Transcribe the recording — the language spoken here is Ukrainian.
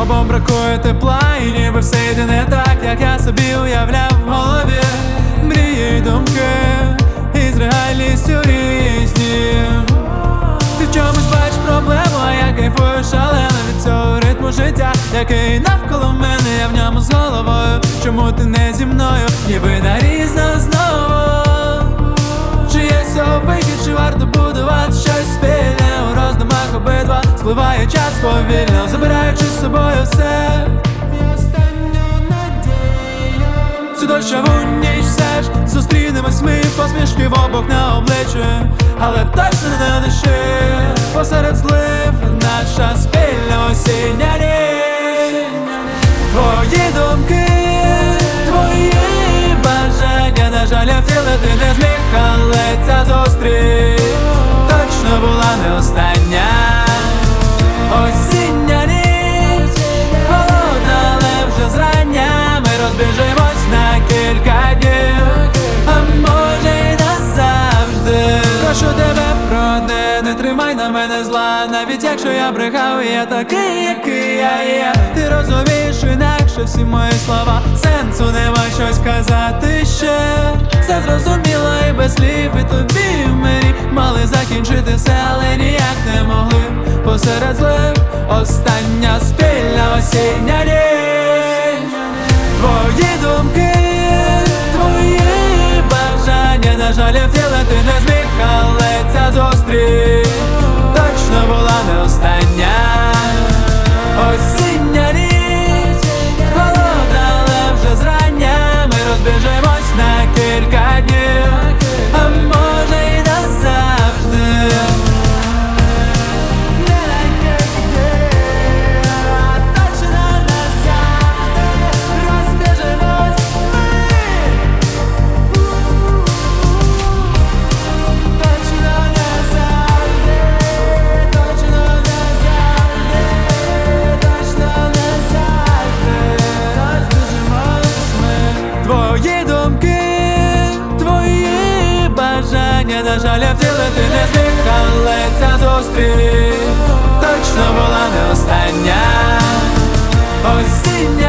обом бракує тепла, і ніби все йде не так, як я собі уявляв в голові. Мрії й думки із реальністю різні. Ти в чомусь бачиш проблему, а я кайфую шалено від цього ритму життя, який навколо мене, я в ньому з головою. Чому ти не зі мною, ніби нарізно знову? Чи є вихід, чи варто будувати щось спільне? У роздумах обидва спливає час повільно, забираючи з собою все. І останню надію. Цю дощову ніч все ж зустрінемось ми, посмішки в обох на обличчі, але точно не на душі. Посеред злив наша спільна осіння ніч. Твої думки, твої бажання, на жаль, я втілити не зміг, але ця зустріч точно була не остання. Осіння ніч, холодна, але вже зрання. Ми розбіжимось на кілька днів, а може й назавжди. Прошу тебе, проте, не тримай на мене зла, навіть якщо я брехав, я такий, який я є. Ти розумієш інакше всі мої слова, сенсу нема щось казати ще. Все зрозуміло і без слів, і тобі і мені мали закінчити все, але ніяк не могли. Посеред злив остання спільна осіння ніч. Твої думки, твої бажання, на жаль, я втілити не зміг, але ця зустріч точно була не остання. Осіння ніч, холодна, але вже зрання. Ми розбіжимось на кілька днів, а може й назавжди. Твої думки, твої бажання, на жаль, я втілити не зміг, але ця зустріч точно була не остання. Осіння